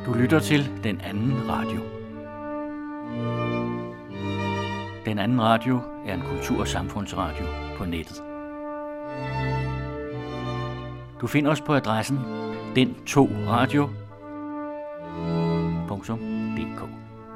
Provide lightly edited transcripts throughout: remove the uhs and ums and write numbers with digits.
Du lytter til Den Anden Radio. Den Anden Radio er en kultur- og samfundsradio på nettet. Du finder os på adressen den2radio.dk.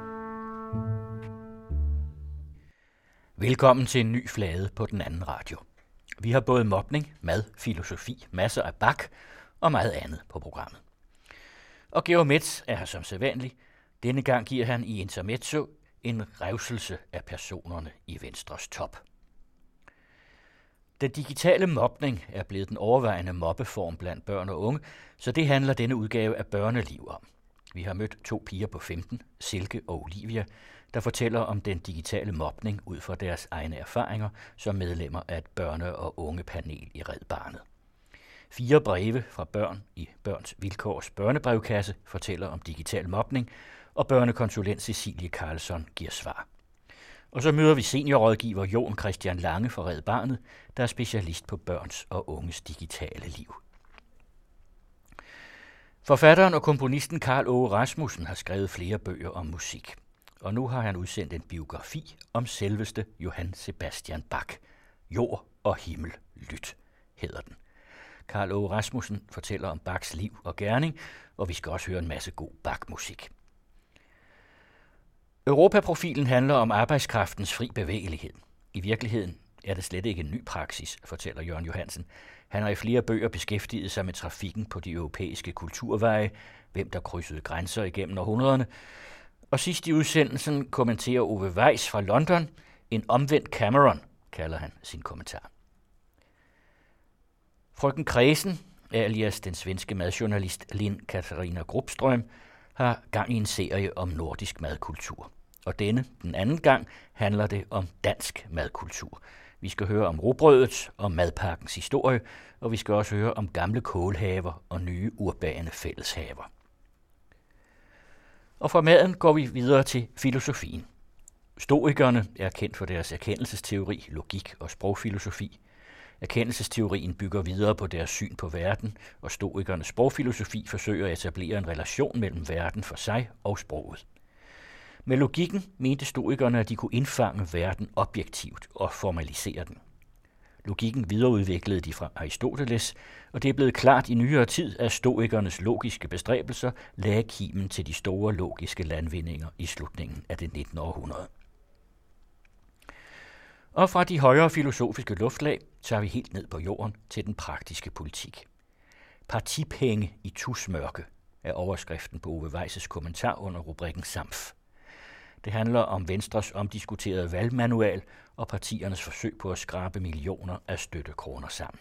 Velkommen til en ny flade på Den Anden Radio. Vi har både mobning, mad, filosofi, masser af bak og meget andet på programmet. Og Georg Metz er her som sædvanlig. Denne gang giver han i intermezzo en revselse af personerne i Venstres top. Den digitale mobning er blevet den overvejende mobbeform blandt børn og unge, så det handler denne udgave af Børneliv om. Vi har mødt 2 piger på 15, Silke og Olivia, der fortæller om den digitale mobning ud fra deres egne erfaringer som medlemmer af et børne- og ungepanel i Red Barnet. 4 breve fra børn i Børns Vilkårs børnebrevkasse fortæller om digital mobning, og børnekonsulent Cecilie Karlsson giver svar. Og så møder vi seniorrådgiver Jon Christian Lange fra Red Barnet, der er specialist på børns og unges digitale liv. Forfatteren og komponisten Karl Aage Rasmussen har skrevet flere bøger om musik, og nu har han udsendt en biografi om selveste Johann Sebastian Bach. Jord og himmel lyt, hedder den. Karl Aage Rasmussen fortæller om Bachs liv og gerning, og vi skal også høre en masse god Bach-musik. Europaprofilen handler om arbejdskraftens fri bevægelighed. I virkeligheden er det slet ikke en ny praksis, fortæller Jørgen Johansen. Han har i flere bøger beskæftiget sig med trafikken på de europæiske kulturveje, hvem der krydsede grænser igennem århundrederne. Og sidst i udsendelsen kommenterer Ove Weiss fra London, en omvendt Cameron, kalder han sin kommentar. Frøken Kredsen, alias den svenske madjournalist Linn Katarina Gruppström, har gang i en serie om nordisk madkultur. Og den anden gang, handler det om dansk madkultur. Vi skal høre om rugbrødet og madpakkens historie, og vi skal også høre om gamle kålhaver og nye urbane fælleshaver. Og fra maden går vi videre til filosofien. Stoikerne er kendt for deres erkendelsesteori, logik og sprogfilosofi. Erkendelsesteorien bygger videre på deres syn på verden, og stoikernes sprogfilosofi forsøger at etablere en relation mellem verden for sig og sproget. Med logikken mente stoikerne, at de kunne indfange verden objektivt og formalisere den. Logikken videreudviklede de fra Aristoteles, og det er blevet klart i nyere tid, at stoikernes logiske bestræbelser lagde kimen til de store logiske landvindinger i slutningen af det 19. århundrede. Og fra de højere filosofiske luftlag tager vi helt ned på jorden til den praktiske politik. Partipenge i tusmørke er overskriften på Ove Weiss' kommentar under rubrikken Samf. Det handler om Venstres omdiskuterede valgmanual og partiernes forsøg på at skrabe millioner af støttekroner sammen.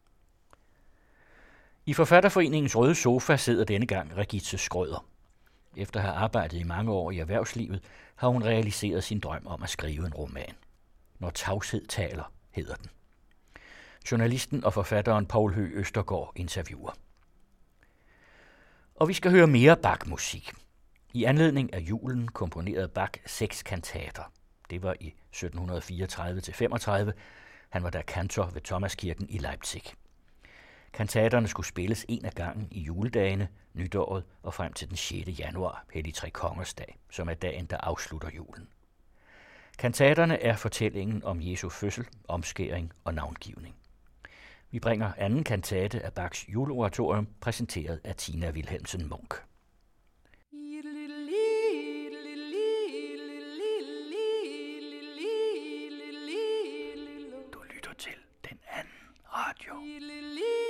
I Forfatterforeningens røde sofa sidder denne gang Regitze Schrøder. Efter at have arbejdet i mange år i erhvervslivet, har hun realiseret sin drøm om at skrive en roman. Når tavshed taler, hedder den. Journalisten og forfatteren Poul Høgh Østergaard interviewer. Og vi skal høre mere Bach-musik. I anledning af julen komponerede Bach 6 kantater. Det var i 1734-35. Han var da kantor ved Thomaskirken i Leipzig. Kantaterne skulle spilles en af gangen i juledagene, nytåret og frem til den 6. januar, Helligtrekongersdag, som er dagen, der afslutter julen. Kantaterne er fortællingen om Jesu fødsel, omskæring og navngivning. Vi bringer anden kantate af Bachs juleoratorium, præsenteret af Tina Wilhelmsen Munk. Du lytter til Den Anden Radio.